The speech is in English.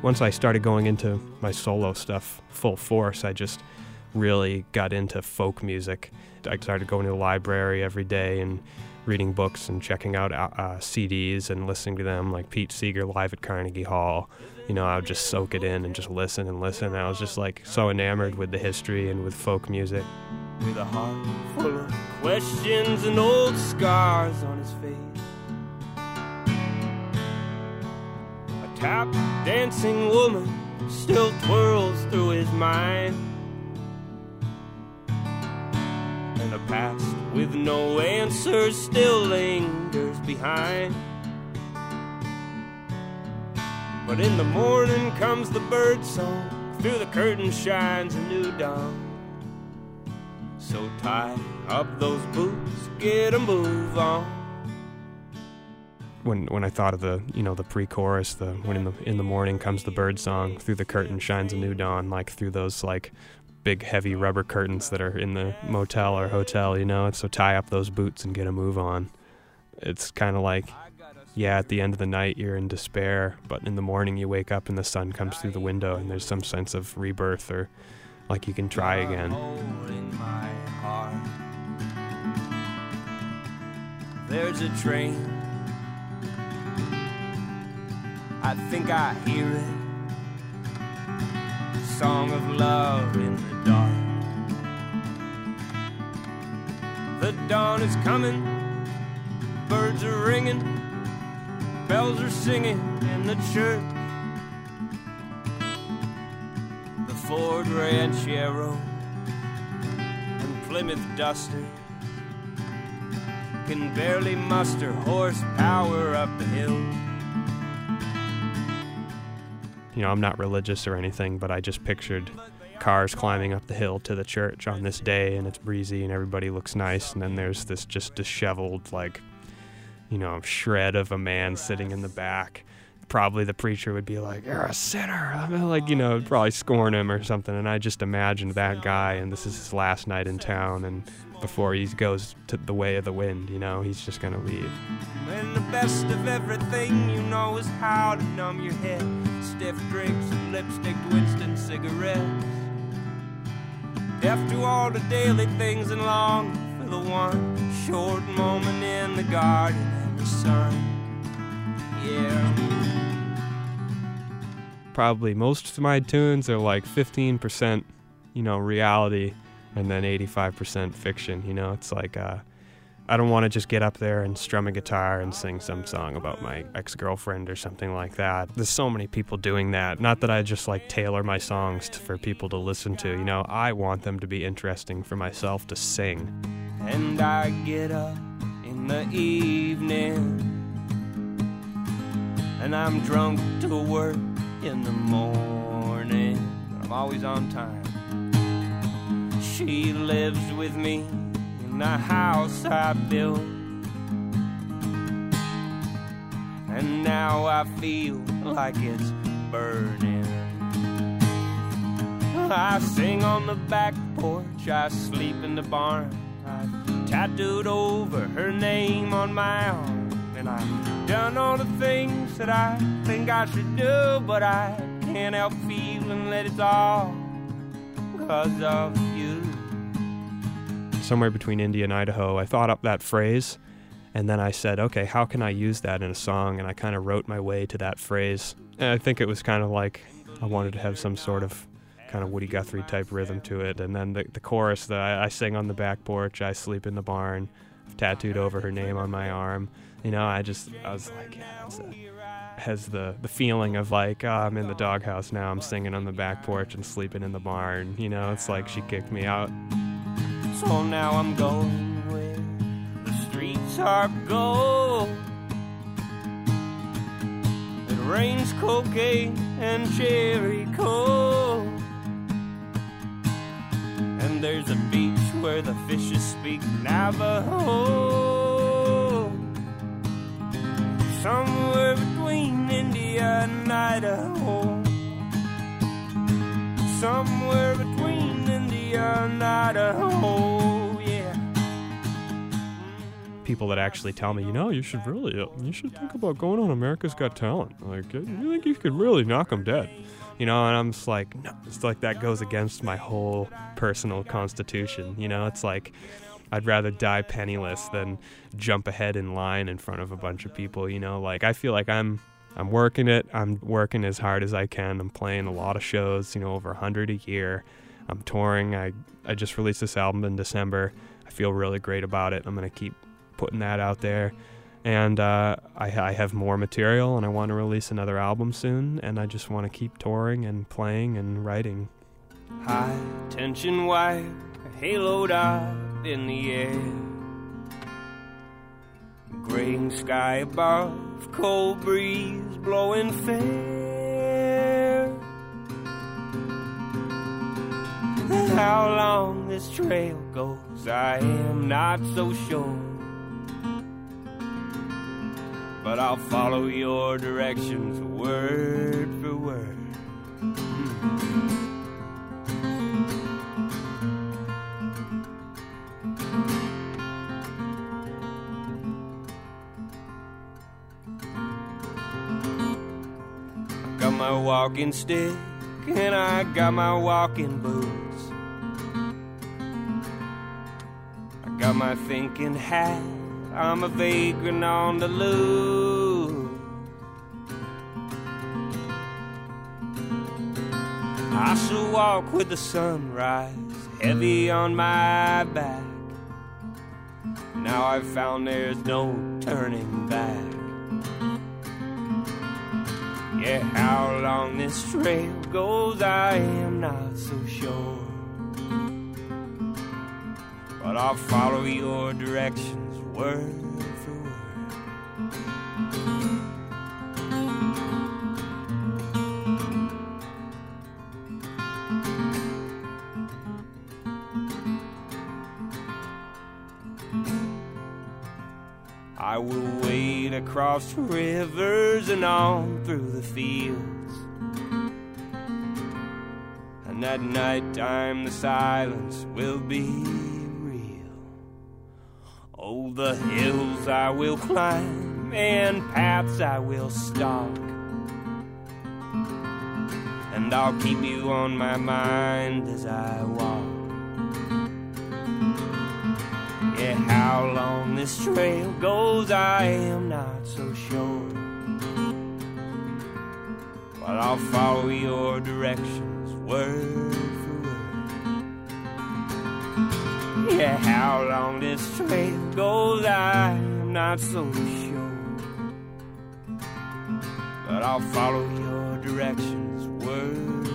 Once I started going into my solo stuff full force, I just really got into folk music. I started going to the library every day and reading books and checking out CDs and listening to them, like Pete Seeger live at Carnegie Hall. You know, I would just soak it in and just listen and listen. And I was just like so enamored with the history and with folk music. With a heart full of questions and old scars on his face, a tap dancing woman still twirls through his mind, and a past with no answers still lingers behind. But in the morning comes the bird song, through the curtain shines a new dawn. So tie up those boots, get a move on. When I thought of the pre-chorus, when in the morning comes the bird song, through the curtain shines a new dawn, like through those like big heavy rubber curtains that are in the motel or hotel, you know. So tie up those boots and get a move on. It's kind of like, yeah, at the end of the night you're in despair, but in the morning you wake up and the sun comes through the window and there's some sense of rebirth, or like you can try again. There's a train, I think I hear it, song of love in the dark. The dawn is coming, birds are ringing, bells are singing in the church. The Ford Ranchero and Plymouth Duster can barely muster horsepower up the hill. You know, I'm not religious or anything, but I just pictured cars climbing up the hill to the church on this day, and it's breezy and everybody looks nice, and then there's this just disheveled, like, you know, shred of a man sitting in the back. Probably the preacher would be like, "You're a sinner," I mean, like, you know, probably scorn him or something. And I just imagined that guy, and this is his last night in town, and before he goes to the way of the wind, you know, he's just gonna leave. And the best of everything you know is how to numb your head. Stiff drinks and lipstick, Winston cigarettes. Deaf to all the daily things and long for the one short moment in the garden and the sun. Yeah. Probably most of my tunes are like 15%, you know, reality, and then 85% fiction. You know, it's like I don't want to just get up there and strum a guitar and sing some song about my ex-girlfriend or something like that. There's so many people doing that. Not that I just like tailor my songs for people to listen to. You know, I want them to be interesting for myself to sing. And I get up in the evening, and I'm drunk to work in the morning. I'm always on time. She lives with me in the house I built, and now I feel like it's burning. I sing on the back porch, I sleep in the barn. I've tattooed over her name on my arm, and I've done all the things that I think I should do, but I can't help feeling that it's all because of you. Somewhere between India and Idaho, I thought up that phrase, and then I said, okay, how can I use that in a song? And I kind of wrote my way to that phrase. And I think it was kind of like I wanted to have some sort of kind of Woody Guthrie type rhythm to it. And then the chorus that I sing on the back porch, I sleep in the barn, I've tattooed over her name on my arm. You know, I was like, yeah, has the feeling of like, oh, I'm in the doghouse now, I'm singing on the back porch and sleeping in the barn. You know, it's like she kicked me out. So now I'm going where the streets are gold. It rains cocaine and cherry coke, and there's a beach where the fishes speak Navajo. Somewhere between India and Idaho. Somewhere between India and Idaho, yeah. people that actually tell me, you should think about going on America's Got Talent. Like, you think you could really knock them dead? And I'm just like, no, it's like that goes against my whole personal constitution. It's like, I'd rather die penniless than jump ahead in line in front of a bunch of people, Like, I feel like I'm working it. I'm working as hard as I can. I'm playing a lot of shows, over 100 a year. I'm touring. I just released this album in December. I feel really great about it. I'm going to keep putting that out there. And I have more material, and I want to release another album soon, and I just want to keep touring and playing and writing. High tension wire haloed up in the air, graying sky above, cold breeze blowing fair. How long this trail goes, I am not so sure, but I'll follow your directions word for word. I got my walking stick and I got my walking boots. I got my thinking hat, I'm a vagrant on the loose. I shall walk with the sunrise heavy on my back. Now I've found there's no turning back. Yeah, how long this trail goes, I am not so sure, but I'll follow your directions word for word. I will wade across rivers and on through the fields, and at night time the silence will be real. Oh, the hills I will climb and paths I will stalk, and I'll keep you on my mind as I walk. Yeah, how long this trail goes, I am not so sure, but I'll follow your directions word for word. Yeah, how long this trail goes, I am not so sure, but I'll follow your directions word